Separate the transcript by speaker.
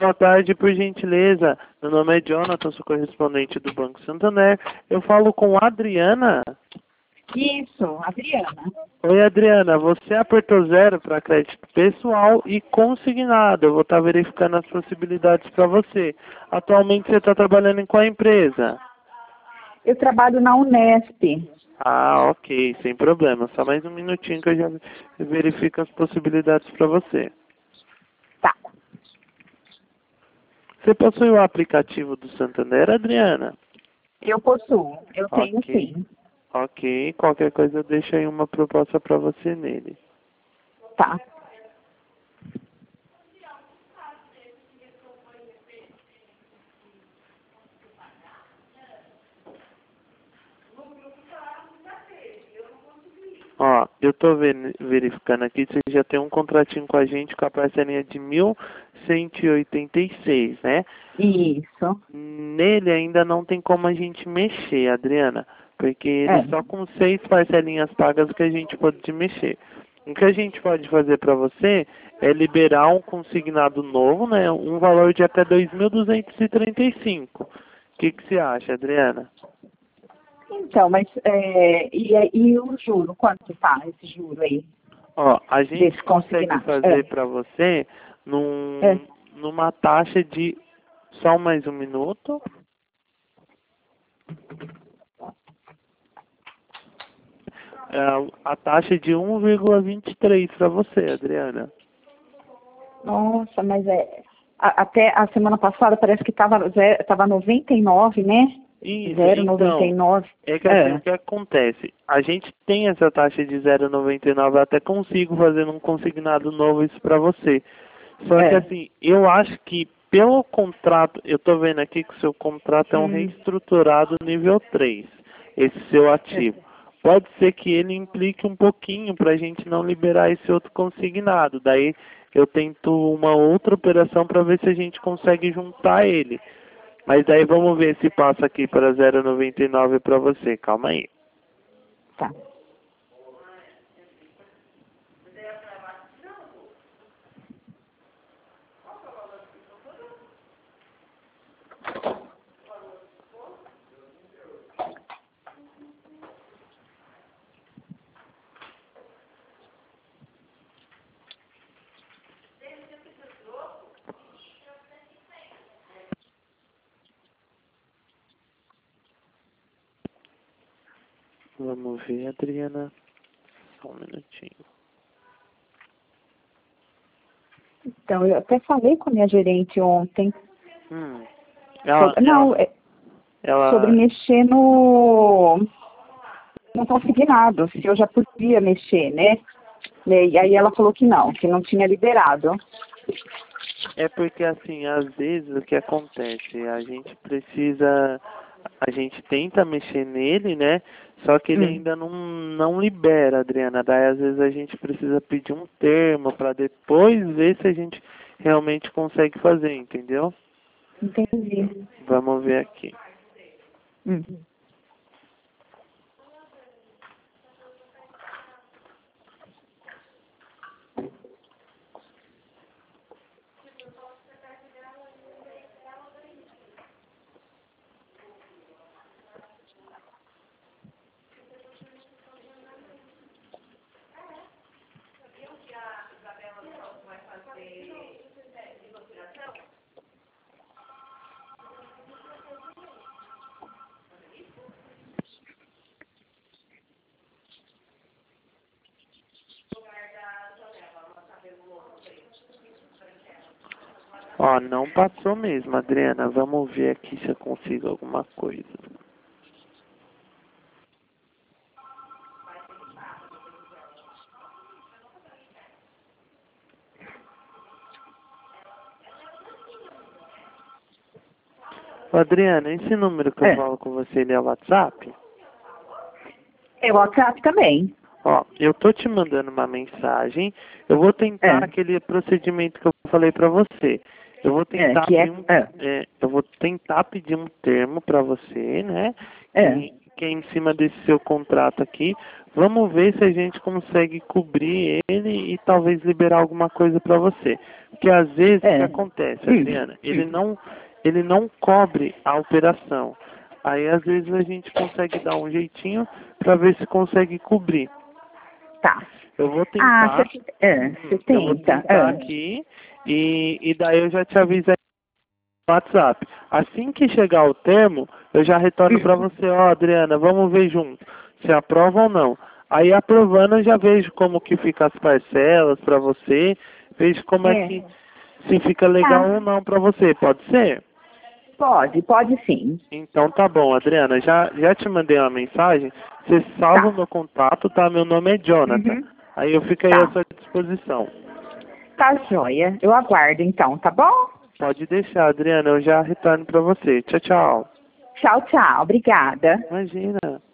Speaker 1: Boa tarde, por gentileza. Meu nome é Jonathan, sou correspondente do Banco Santander. Eu falo com a Adriana.
Speaker 2: Isso, Adriana.
Speaker 1: Oi, Adriana. Você apertou zero para crédito pessoal e consignado. Eu vou estar verificando as possibilidades para você. Atualmente você está trabalhando em qual empresa?
Speaker 2: Eu trabalho na Unesp.
Speaker 1: Ah, ok, sem problema. Só mais um minutinho que eu já verifico as possibilidades para você.
Speaker 2: Tá.
Speaker 1: Você possui o aplicativo do Santander, Adriana?
Speaker 2: Eu possuo. Eu tenho
Speaker 1: Ok.
Speaker 2: sim.
Speaker 1: Ok, qualquer coisa eu deixo aí uma proposta para você nele.
Speaker 2: Tá.
Speaker 1: Ó, eu tô verificando aqui, você já tem um contratinho com a gente com a parcelinha de 1.186, né?
Speaker 2: Isso.
Speaker 1: Nele ainda não tem como a gente mexer, Adriana, porque ele
Speaker 2: É.
Speaker 1: só com 6 parcelinhas pagas que a gente pode mexer. O que a gente pode fazer para você é liberar um consignado novo, né? Um valor de até 2.235. O que você acha, Adriana?
Speaker 2: Então, mas e o juro? Quanto tá esse juro aí?
Speaker 1: Ó, a gente
Speaker 2: Desse
Speaker 1: consegue
Speaker 2: consignado?
Speaker 1: fazer para você
Speaker 2: É.
Speaker 1: numa taxa de... Só mais um minuto. A taxa de 1,23 para você, Adriana.
Speaker 2: Nossa, mas até a semana passada parece que tava 99, né?
Speaker 1: Isso, então,
Speaker 2: 0,99.
Speaker 1: é que assim, o que acontece? A gente tem essa taxa de 0,99, eu até consigo fazer um consignado novo isso para você. Só que assim, eu acho que pelo contrato, eu tô vendo aqui que o seu contrato é um reestruturado nível 3, esse seu ativo. Pode ser que ele implique um pouquinho para a gente não liberar esse outro consignado. Daí eu tento uma outra operação para ver se a gente consegue juntar ele. Mas daí vamos ver se passa aqui para 0,99 para você. Calma aí.
Speaker 2: Tá.
Speaker 1: Vamos ver, Adriana. Só um minutinho.
Speaker 2: Então, eu até falei com a minha gerente ontem. Sobre
Speaker 1: Ela...
Speaker 2: mexer no consignado, se eu já podia mexer, né? E aí ela falou que não tinha liberado.
Speaker 1: É porque assim, às vezes o que acontece, a gente tenta mexer nele, né? Só que ele ainda não libera, Adriana. Daí às vezes a gente precisa pedir um termo para depois ver se a gente realmente consegue fazer, entendeu?
Speaker 2: Entendi.
Speaker 1: Vamos ver aqui. Ó, não passou mesmo, Adriana. Vamos ver aqui se eu consigo alguma coisa. Ô, Adriana, esse número que eu falo com você, ele é o WhatsApp?
Speaker 2: É o WhatsApp também.
Speaker 1: Ó, eu tô te mandando uma mensagem. Eu vou tentar aquele procedimento que eu falei pra você. Eu vou tentar eu vou tentar pedir um termo pra você, né? que é em cima desse seu contrato aqui. Vamos ver se a gente consegue cobrir ele e talvez liberar alguma coisa para você. Porque às vezes o que acontece, Adriana, ele não cobre a operação. Aí às vezes a gente consegue dar um jeitinho para ver se consegue cobrir.
Speaker 2: Tá.
Speaker 1: Eu vou tentar.
Speaker 2: Você
Speaker 1: Eu vou
Speaker 2: tenta.
Speaker 1: tentar aqui e daí eu já te aviso aí no WhatsApp. Assim que chegar o termo, eu já retorno para você, ó, Adriana, vamos ver junto se aprova ou não. Aí aprovando eu já vejo como que fica as parcelas para você, vejo como é que se fica legal ou não para você, pode ser?
Speaker 2: Pode sim.
Speaker 1: Então tá bom, Adriana, já te mandei uma mensagem, você salva o meu contato, tá? Meu nome é Jonathan. Aí eu fico aí à sua disposição.
Speaker 2: Tá joia. Eu aguardo então, tá bom?
Speaker 1: Pode deixar, Adriana, eu já retorno para você. Tchau, tchau.
Speaker 2: Tchau, tchau. Obrigada.
Speaker 1: Imagina.